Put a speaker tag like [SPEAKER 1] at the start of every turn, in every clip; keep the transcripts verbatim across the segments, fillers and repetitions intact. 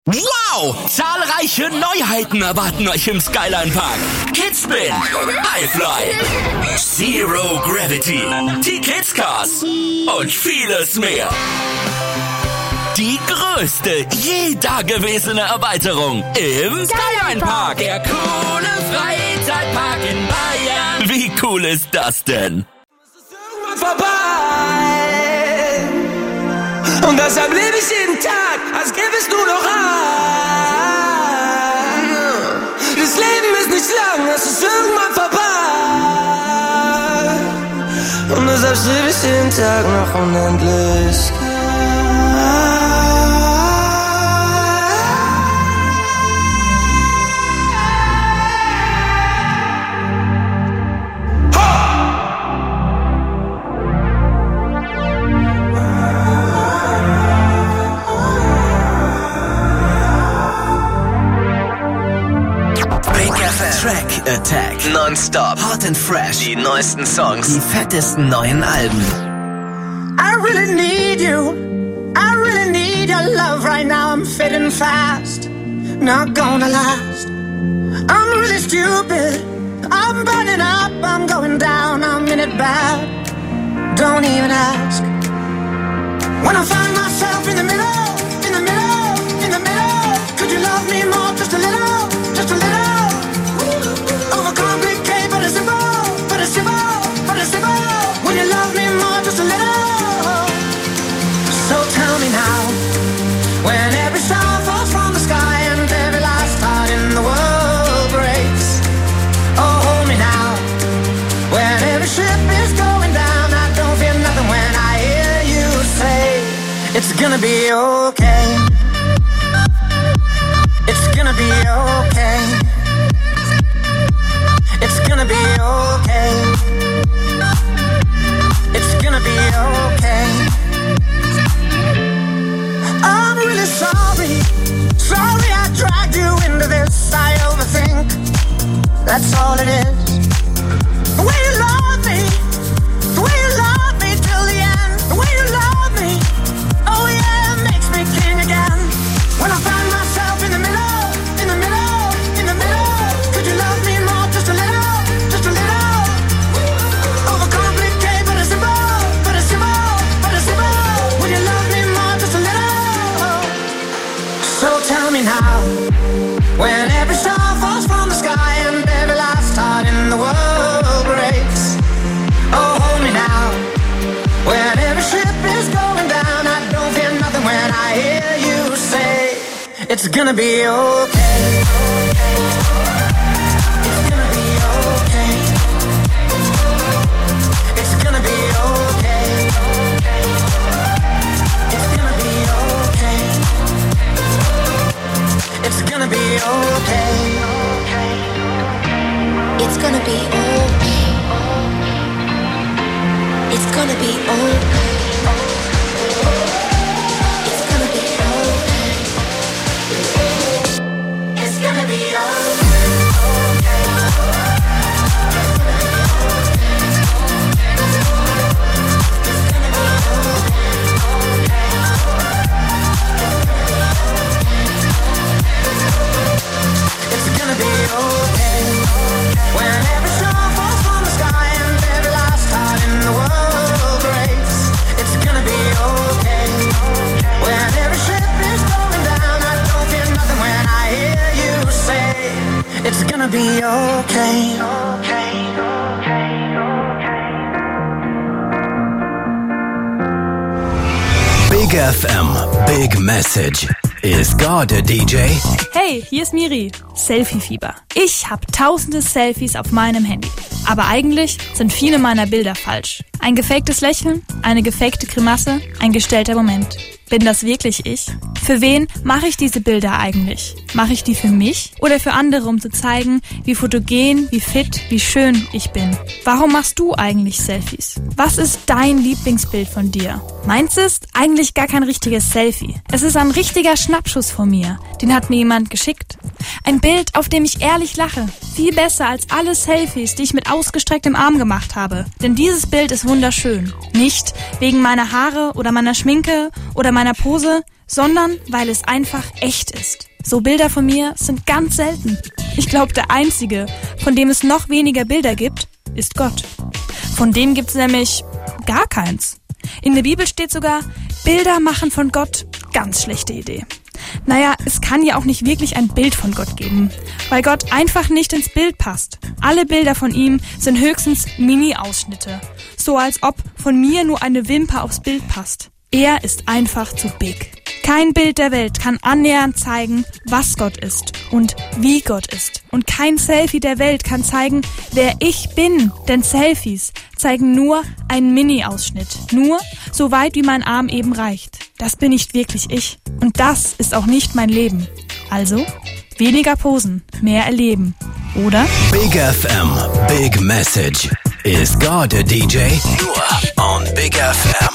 [SPEAKER 1] Wow! Zahlreiche Neuheiten erwarten euch im Skyline Park. Kidsspin, Highfly, Zero Gravity, die Kids Cars und vieles mehr. Die größte je dagewesene Erweiterung im Skyline Park. Der coole Freizeitpark in Bayern. Wie cool ist das denn?
[SPEAKER 2] Vorbei. Und deshalb lebe ich jeden Tag, als gäbe es nur noch ein. Das Leben ist nicht lang, es ist irgendwann vorbei. Und deshalb strebe ich jeden Tag nach Unendlichkeit.
[SPEAKER 3] Track Attack. Nonstop. Hot and fresh. Die neuesten Songs. Die fettesten neuen Alben.
[SPEAKER 4] I really need you. I really need your love right now. I'm fitting fast. Not gonna last. I'm really stupid. I'm burning up. I'm going down. I'm in it bad. Don't even ask. When I find myself in the middle, in the middle, in the middle. Could you love me more? Just a little, just a little. Overcomplicate, but it's simple, but it's simple, but it's simple. When you love me more, just a little. So tell me now, when every star falls from the sky and every last heart in the world breaks. Oh, hold me now, when every ship is going down. I don't feel nothing when I hear you say, it's gonna be okay. It's gonna be okay. It's gonna be okay. It's gonna be okay. I'm really sorry. Sorry I dragged you into this. I overthink. That's all it is. The way you love me. The way you love me till the end. The way you love me. Oh yeah, it makes me king again. When I find myself in the middle, in the middle, in the middle. Could you love me more? Just a little. Tell me now, when every star falls from the sky and every last heart in the world breaks. Oh, hold me now, when every ship is going down. I don't feel nothing when I hear you say, it's gonna be okay. It's gonna be okay. It's gonna be okay. It's gonna be okay. It's gonna be okay.
[SPEAKER 5] It's gonna be okay. It's gonna be okay. It's gonna be okay. It's gonna be okay. When every star falls from the sky and every last heart in the world breaks. It's gonna be okay. When every ship is going down, I don't feel nothing when I hear you say, it's gonna be okay.
[SPEAKER 3] Big F M, Big Message. Is God a D J?
[SPEAKER 6] Hey, hier ist Miri. Selfie-Fieber. Ich habe tausende Selfies auf meinem Handy. Aber eigentlich sind viele meiner Bilder falsch. Ein gefaktes Lächeln, eine gefakte Grimasse, ein gestellter Moment. Bin das wirklich ich? Für wen mache ich diese Bilder eigentlich? Mache ich die für mich oder für andere, um zu zeigen, wie fotogen, wie fit, wie schön ich bin? Warum machst du eigentlich Selfies? Was ist dein Lieblingsbild von dir? Meins ist eigentlich gar kein richtiges Selfie. Es ist ein richtiger Schnappschuss von mir, Den hat mir jemand geschickt. Ein Bild, auf dem ich ehrlich lache. Viel besser als alle Selfies, die ich mit ausgestrecktem Arm gemacht habe. Denn dieses Bild ist wunderschön. Nicht wegen meiner Haare oder meiner Schminke oder meiner Pose, sondern weil es einfach echt ist. So Bilder von mir sind ganz selten. Ich glaube, der einzige, von dem es noch weniger Bilder gibt, ist Gott. Von dem gibt's nämlich gar keins. In der Bibel steht sogar, Bilder machen von Gott, ganz schlechte Idee. Naja, es kann ja auch nicht wirklich ein Bild von Gott geben, weil Gott einfach nicht ins Bild passt. Alle Bilder von ihm sind höchstens Mini-Ausschnitte, so als ob von mir nur eine Wimper aufs Bild passt. Er ist einfach zu big. Kein Bild der Welt kann annähernd zeigen, was Gott ist und wie Gott ist. Und kein Selfie der Welt kann zeigen, wer ich bin. Denn Selfies zeigen nur einen Mini-Ausschnitt. Nur so weit, wie mein Arm eben reicht. Das bin nicht wirklich ich. Und das ist auch nicht mein Leben. Also, weniger posen, mehr erleben. Oder?
[SPEAKER 3] Big F M, Big Message. Is God a D J? Nur on Big F M.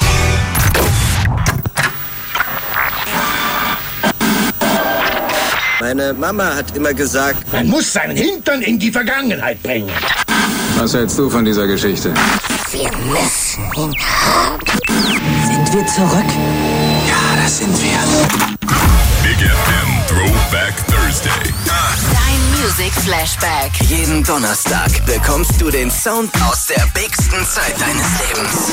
[SPEAKER 7] Meine Mama hat immer gesagt,
[SPEAKER 8] man muss seinen Hintern in die Vergangenheit bringen.
[SPEAKER 9] Was hältst du von dieser Geschichte?
[SPEAKER 10] Wir müssen ihn haben. Sind wir zurück?
[SPEAKER 3] Ja, das sind wir.
[SPEAKER 11] Big F M Throwback Thursday.
[SPEAKER 3] Dein Music Flashback. Jeden Donnerstag bekommst du den Sound aus der bigsten Zeit deines Lebens.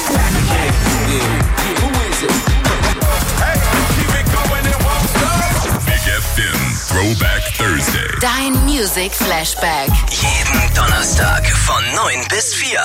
[SPEAKER 11] Big F M Throwback Thursday.
[SPEAKER 3] Dein Music Flashback. Jeden Donnerstag von neun bis vier.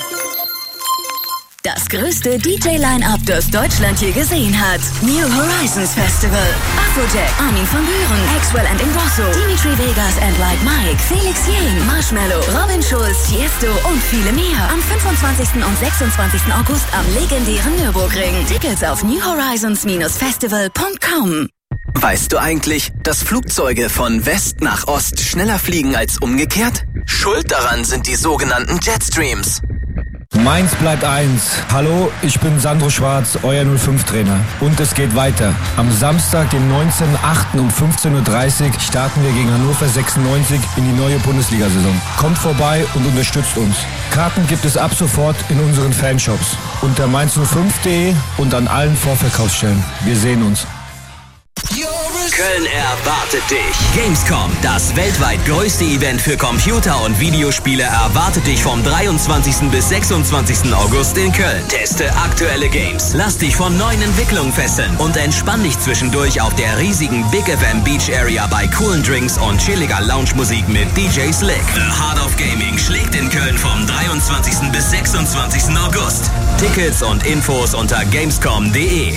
[SPEAKER 12] Das größte D J-Line-Up, das Deutschland je gesehen hat. New Horizons Festival. Afrojack, Armin van Buuren, Axwell and Ingrosso, Dimitri Vegas and Like Mike, Felix Jähn, Marshmello, Robin Schulz, Tiesto und viele mehr. Am fünfundzwanzigsten und sechsundzwanzigsten August am legendären Nürburgring. Tickets auf new horizons dash festival punkt com.
[SPEAKER 3] Weißt du eigentlich, dass Flugzeuge von West nach Ost schneller fliegen als umgekehrt? Schuld daran sind die sogenannten Jetstreams.
[SPEAKER 13] Mainz bleibt eins. Hallo, ich bin Sandro Schwarz, euer null fünf Trainer. Und es geht weiter. Am Samstag, den neunzehnten achten um fünfzehn Uhr dreißig starten wir gegen Hannover sechsundneunzig in die neue Bundesliga-Saison. Kommt vorbei und unterstützt uns. Karten gibt es ab sofort in unseren Fanshops. Unter mainz null fünf punkt de und an allen Vorverkaufsstellen. Wir sehen uns.
[SPEAKER 1] Köln erwartet dich. Gamescom, das weltweit größte Event für Computer- und Videospiele, erwartet dich vom dreiundzwanzigsten bis sechsundzwanzigsten August in Köln. Teste aktuelle Games, lass dich von neuen Entwicklungen fesseln und entspann dich zwischendurch auf der riesigen Big F M Beach Area bei coolen Drinks und chilliger Lounge-Musik mit D J Slick. The Heart of Gaming schlägt in Köln vom dreiundzwanzigsten bis sechsundzwanzigsten August. Tickets und Infos unter gamescom punkt de.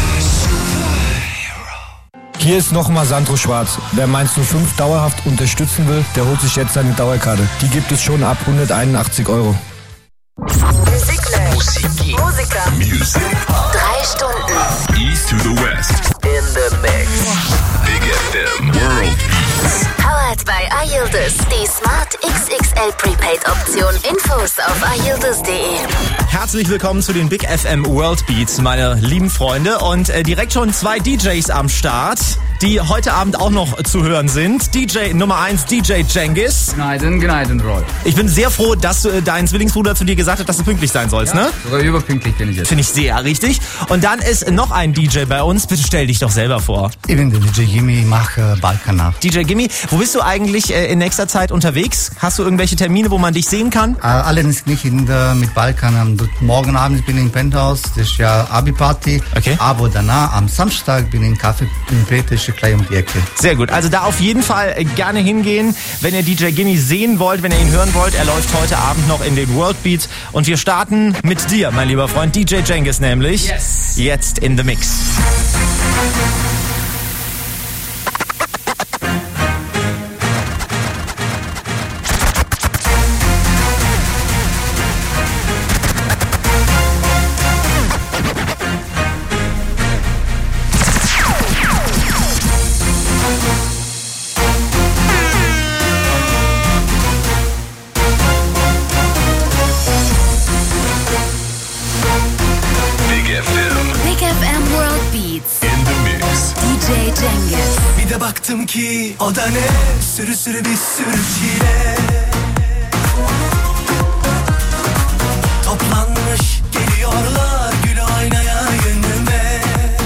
[SPEAKER 13] Hier ist nochmal Sandro Schwarz. Wer Mainz null fünf dauerhaft unterstützen will, der holt sich jetzt seine Dauerkarte. Die gibt es schon ab hunderteinundachtzig Euro.
[SPEAKER 3] Musik.
[SPEAKER 12] Musiker.
[SPEAKER 11] Music.
[SPEAKER 12] Drei Stunden.
[SPEAKER 11] East to the West.
[SPEAKER 3] In the mix.
[SPEAKER 11] Big F M World Beats.
[SPEAKER 12] Powered by iYildiz. Die Smart X X L Prepaid-Option. Infos auf iYildiz punkt de.
[SPEAKER 14] Herzlich willkommen zu den Big F M World Beats, meine lieben Freunde. Und äh, direkt schon zwei D Js am Start, die heute Abend auch noch zu hören sind. D J Nummer eins, D J Cengiz.
[SPEAKER 15] Gneiden, Gneiden, Roll.
[SPEAKER 14] Ich bin sehr froh, dass äh, dein Zwillingsbruder zu dir gesagt hat, dass du pünktlich sein sollst,
[SPEAKER 15] ja,
[SPEAKER 14] ne?
[SPEAKER 15] Sogar überpünktlich bin ich jetzt.
[SPEAKER 14] Finde ich sehr richtig. Und dann ist noch ein D J bei uns. Bitte stell dich doch selber vor.
[SPEAKER 16] Ich bin der D J Gimme, mache Balkannacht.
[SPEAKER 14] D J Gimme, wo bist du eigentlich äh, in nächster Zeit unterwegs? Hast du irgendwelche Termine, wo man dich sehen kann?
[SPEAKER 16] Äh, allerdings nicht in der, mit Balkan. Morgen Abend bin ich im Penthouse, das ist ja Abi-Party.
[SPEAKER 14] Okay.
[SPEAKER 16] Aber danach, am Samstag, bin ich in Café in Petersche, gleich um die Ecke.
[SPEAKER 14] Sehr gut, also da auf jeden Fall gerne hingehen, wenn ihr D J Gimme sehen wollt, wenn ihr ihn hören wollt. Er läuft heute Abend noch in den World Beats. Und wir starten mit dir, mein lieber Freund, D J Cengiz nämlich.
[SPEAKER 15] Yes.
[SPEAKER 14] Jetzt in the Mix.
[SPEAKER 12] Big F M World Beats.
[SPEAKER 11] In the mix.
[SPEAKER 17] baktım ki o da ne, sürü sürü bir sürü çile. Toplanmış geliyorlar gül oynaya yönüme.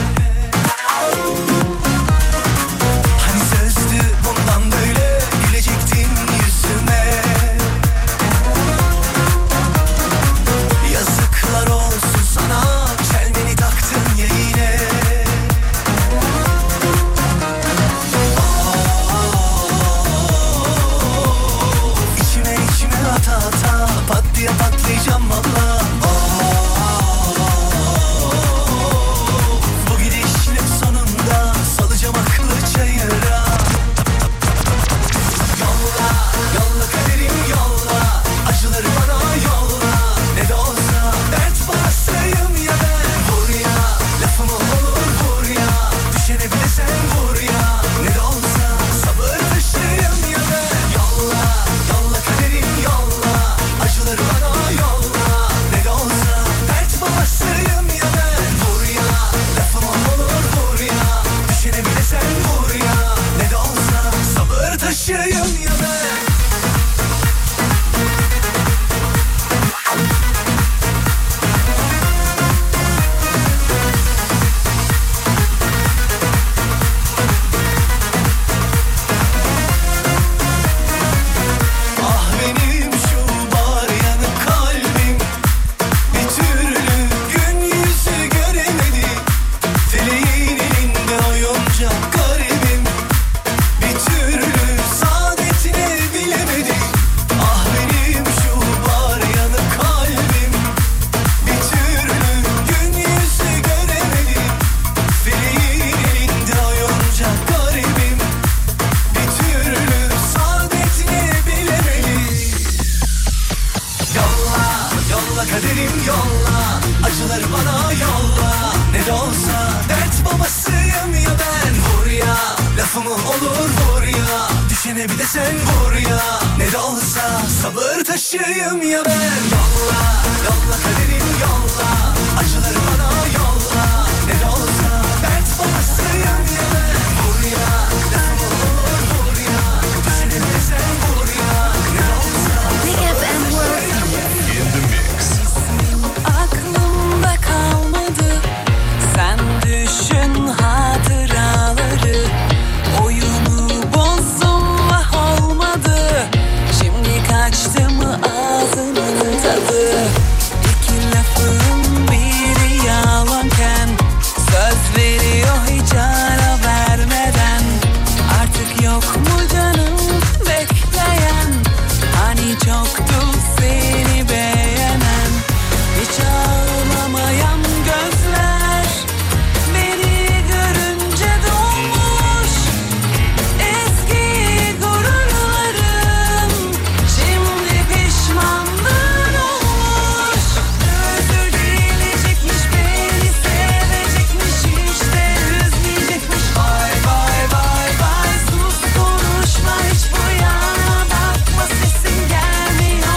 [SPEAKER 17] Hani sözdü bundan böyle gülecektin yüzüme. Yazıklar olsun sana, çelmeni taktın ya yine. İçime içime ata ata pat diye patlayacağım valla. Bu gidişle sonunda salacağım aklı çayıra. Yolla, yolla kaderim yolla, acıları bana yolla. Ne de olsa dert basayım ya ben. Vur ya, lafımı olur vur ya, düşene bile sen vur ya. Ne de olsa sabır taşıyım ya ben. Yolla, yolla kaderim yolla, acıları bana yolla. Ne de olsa dert basayım ya ben. Vur ya, lafımı olur vur ya, düşene bile sen vur ya. Ne de olsa sabır taşıyım ya ben. Ah benim şu bar yanık kalbim, bir türlü gün yüzü göremedi. Feleğin elinde oyuncak garibim, bir türlü saadetini bilemedi. Ah benim şu bar yanık kalbim, bir türlü gün yüzü göremedi. Feleğin elinde oyuncak garibim, bir türlü saadetini bilemedi. Yolla, yolla kaderim yolla, acıları bana yolla. Ne de olsa dert babasıyım ya ben. Vur ya, lafımı olur vur ya, düşene bir de sen vur ya. Ne de olsa sabır taşıyım ya ben. Yolla, yolla kaderim yolla, acıları bana yolla. Ne de olsa dert babasıyım ya ben. Vur ya, lafımı olur vur ya, düşene bir de sen vur ya. Ne de olsa
[SPEAKER 12] Big F M World
[SPEAKER 11] In the mix.
[SPEAKER 18] Aklımda kalmadı, sen düşün hatıraları. Oyunu bozdum olmadı, şimdi kaçtı mı ağzının tadı. İki lafın biri yalanken, söz veriyor hiç ara vermeden. Artık yok mu canım bekleyen, hani çoktu seni beğenen. Hiç ağlamayan gözler beni görünce dolmuş. Eski gururlarım şimdi pişmanlığın olmuş. Özür dileyecekmiş, beni sevecekmiş, hiç de üzmeyecekmiş. Vay vay vay vay, sus konuşma hiç bu yana bakma, sesin gelmiyor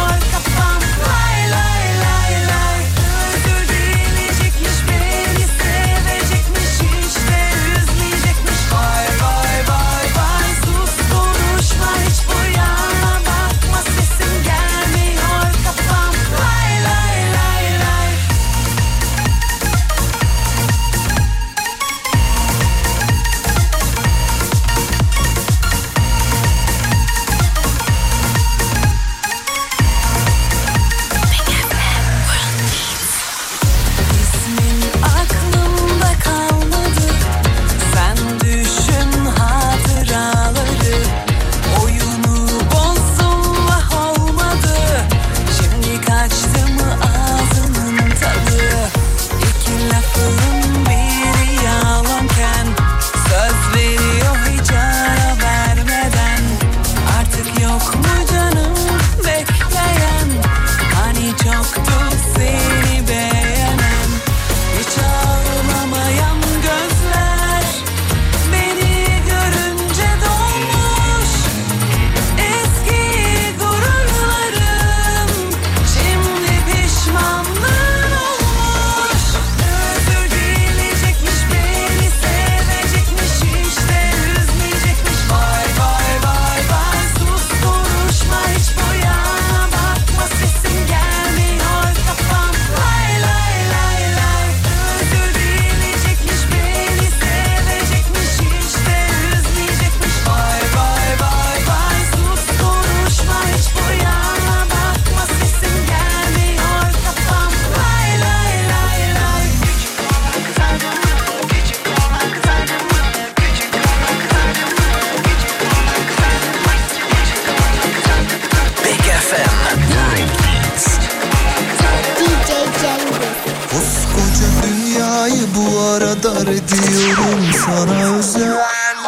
[SPEAKER 19] ediyorum sana özel.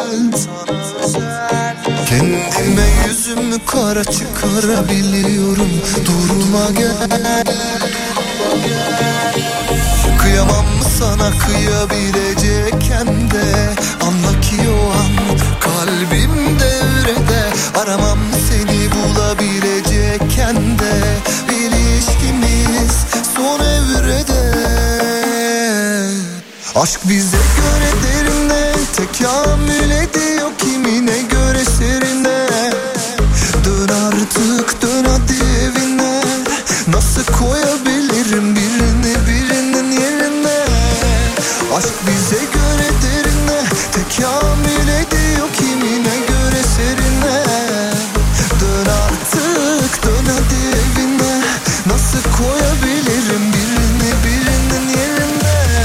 [SPEAKER 19] Kendime yüzümü kara çıkarabiliyorum. Durma gel. Kıyamam mı sana kıyabilecekken de, anla ki o an kalbim devrede. Aramam seni bulabilecekken de, ilişkimiz son evrede. Aşk bize göre derine, tekamül ediyor kimine göre serine. Dön artık dön hadi evine, nasıl koyabilirim birini birinin yerine. Aşk bize göre derine, tekamül ediyor kimine göre serine. Dön artık dön hadi evine, nasıl koyabilirim birini birinin yerine.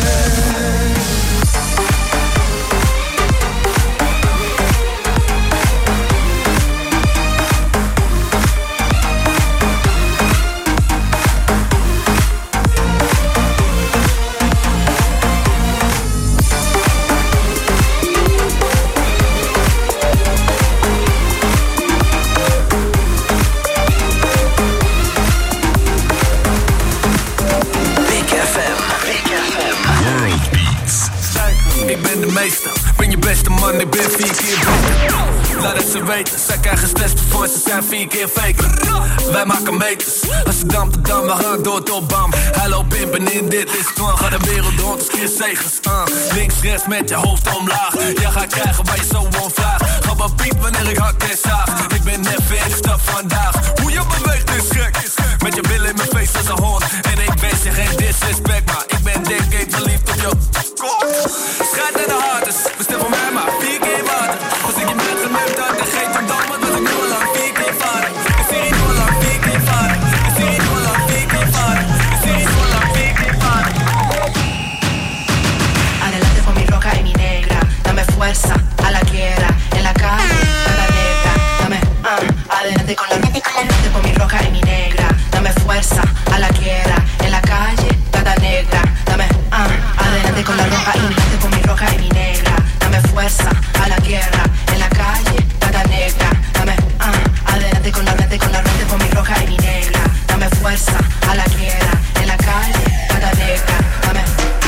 [SPEAKER 20] Ben je beste man, ik ben vier keer beter. Laat het ze weten, zij krijgen stress voor ze zijn vier keer faker. Wij maken meters, Amsterdam tot Dam, we gaan door tot Bam. Hij loopt pimpen in, dit is twang, gaat de wereld rond, als keer zegens. Uh, links, rechts met je hoofd omlaag, jij gaat krijgen waar je zo om vraagt. Ga maar piep wanneer ik hak en zaag, ik ben net weer stap vandaag. Hoe je beweegt is gek, met je billen in mijn face als een hond. En ik wens je geen disrespect, maar ik ben denk ik verliefd op je kop. Schijt naar de hartes, bestel voor mij maar vier keer water. Als ik je met gememd had, dan geef je dan, want was ik nu al lang vier keer vader. Ik zie je nu al lang vier keer vader. Ik zie je nu al lang vier keer vader. Ik zie je nu al lang vier keer vader.
[SPEAKER 21] Adelante con mi roja y mi negra, dame fuerza a la guerra, en la calle, la negra, dame, uh, adelante con la adelante con mi roja y mi negra, dame fuerza a la guerra, en la calle, la negra, dame, uh, adelante con la roja y adelante con mi roja y mi negra, dame fuerza a la guerra, en la calle, la negra, dame, uh, adelante con la adelante con la adelante con mi roja y mi negra, dame fuerza a la guerra, en la calle, la negra, dame.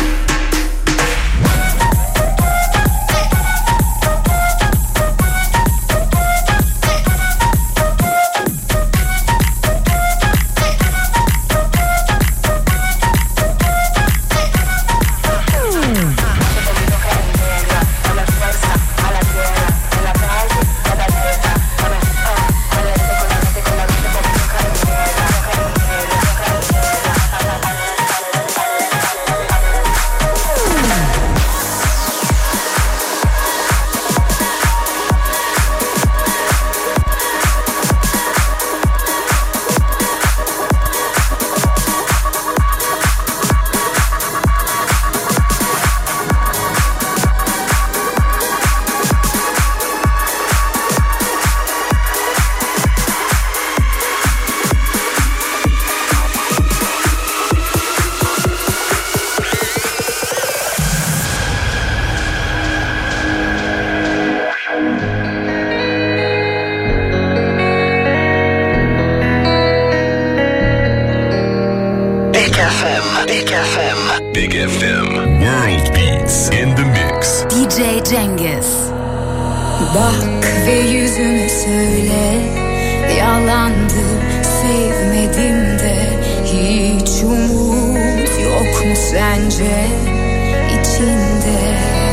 [SPEAKER 11] Big F M World Beats in the mix.
[SPEAKER 12] D J Cengiz.
[SPEAKER 18] Bak ve yüzüme söyle, yalandı sevmedim de, hiç umut yok mu sence içinde?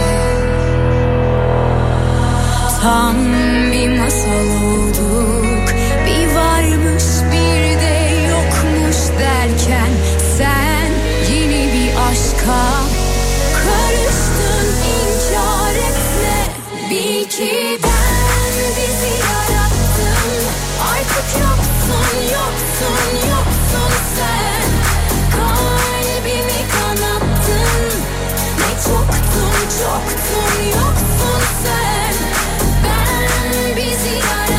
[SPEAKER 18] Tam bir masal olduk, bir varmış bir de yokmuş derken sen yeni bir aşka karıştın, inkar etme. Bil ki ben bizi yarattım, artık yoksun, yoksun, yoksun sen. Kalbimi kanattın, ne çoktun, çoktun, yoksun sen. Ben bizi yarattım.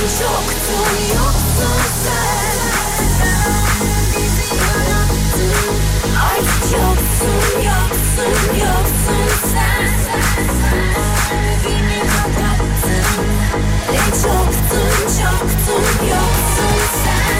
[SPEAKER 18] Çoktun yoksun sen. Bizi yarattın. Artık yoksun, yoksun, yoksun sen. Kalbimi kapattın. Ne çoktun, çoktun yoksun sen.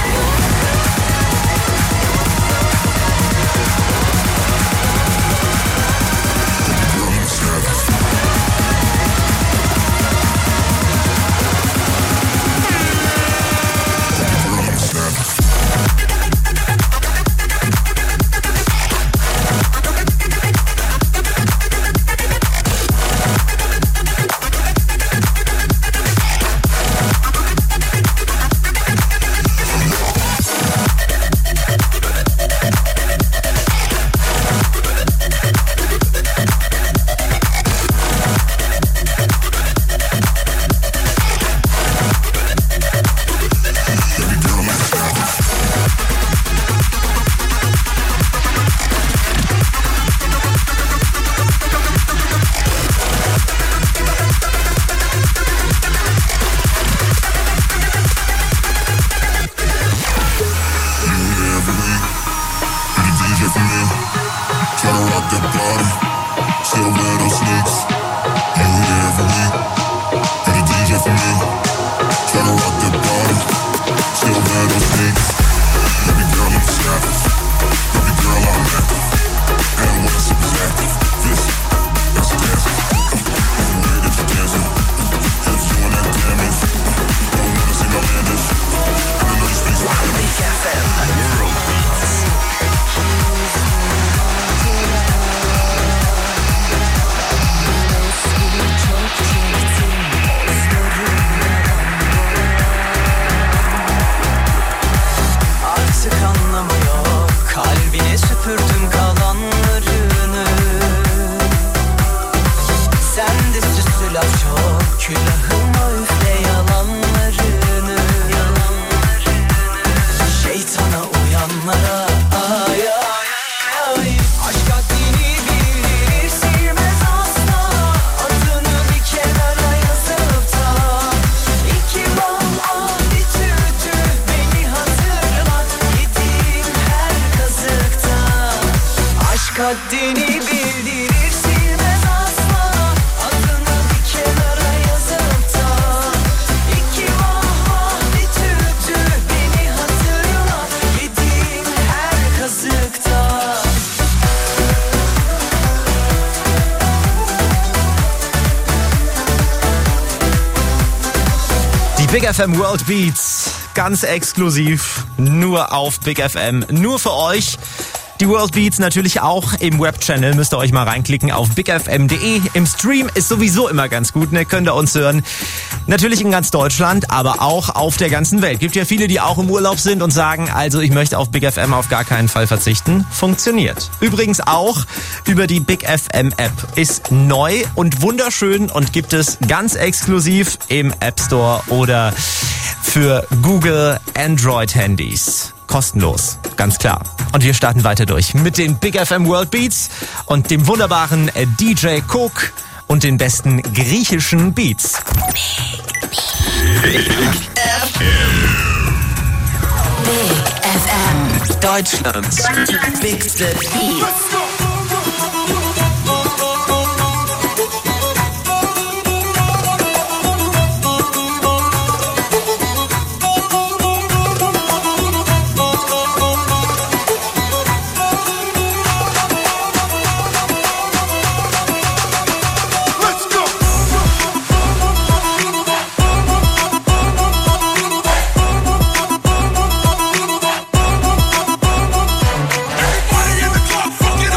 [SPEAKER 17] Haddini bildirir silmez asla. Adını bir kenara yazıp da iki vah vah bir tütü beni hatırla. Yediğim her kazıkta.
[SPEAKER 14] Die Big F M World Beats, ganz exklusiv, nur auf Big F M, nur für euch. Die World Beats natürlich auch im Webchannel, müsst ihr euch mal reinklicken auf big f m punkt d e. Im Stream ist sowieso immer ganz gut, ne? Könnt ihr uns hören. Natürlich in ganz Deutschland, aber auch auf der ganzen Welt. Gibt ja viele, die auch im Urlaub sind und sagen, also ich möchte auf Big F M auf gar keinen Fall verzichten. Funktioniert. Übrigens auch über die Big F M App. Ist neu und wunderschön und gibt es ganz exklusiv im App Store oder für Google Android Handys. Kostenlos, ganz klar. Und wir starten weiter durch mit den Big F M World Beats und dem wunderbaren D J Cook und den besten griechischen Beats.
[SPEAKER 1] Big F M. Big F M. Deutschlands bigste Beats.
[SPEAKER 17] Everybody in the club, fucking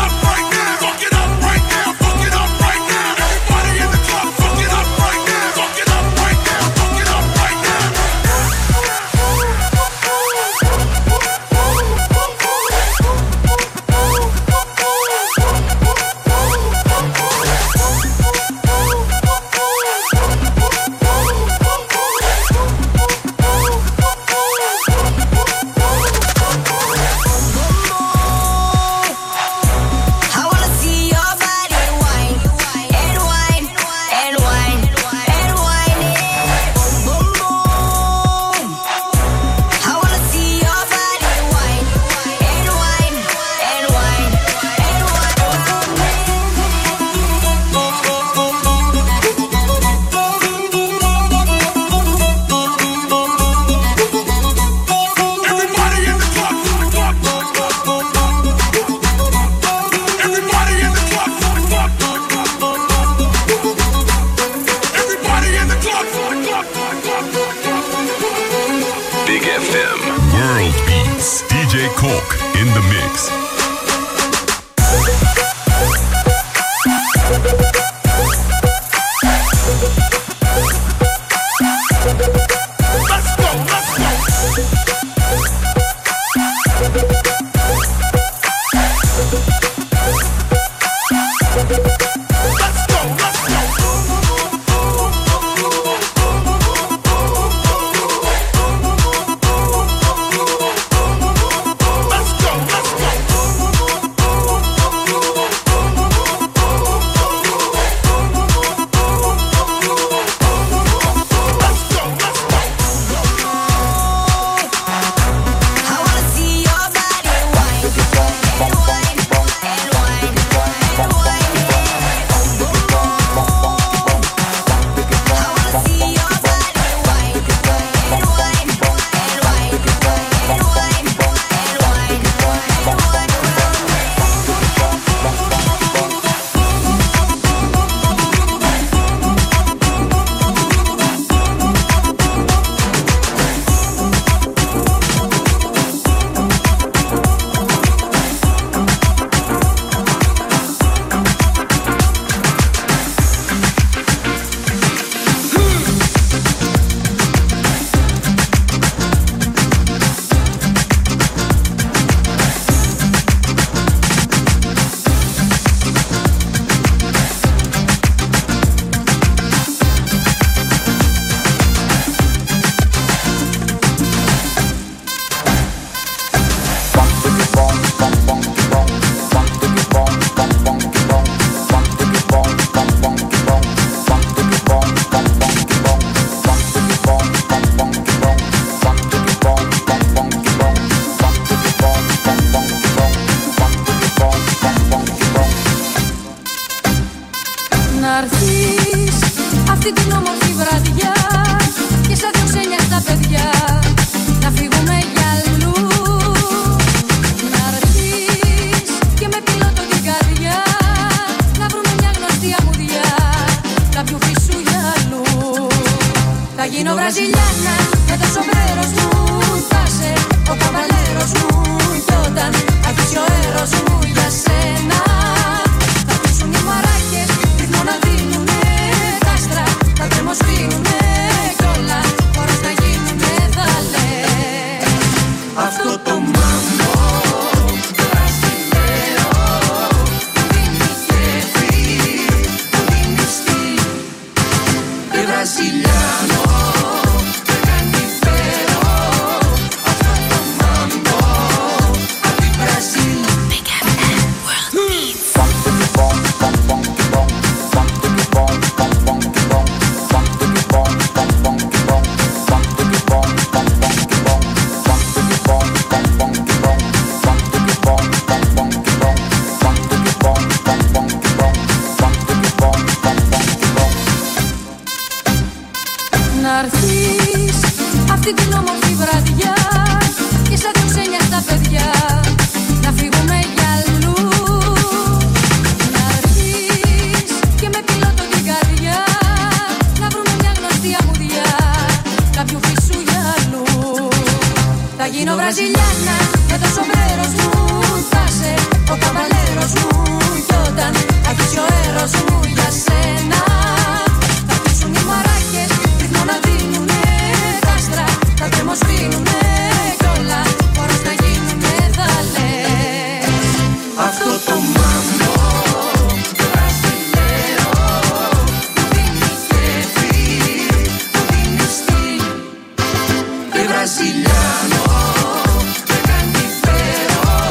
[SPEAKER 11] Talk in the mix.
[SPEAKER 17] Brasiliano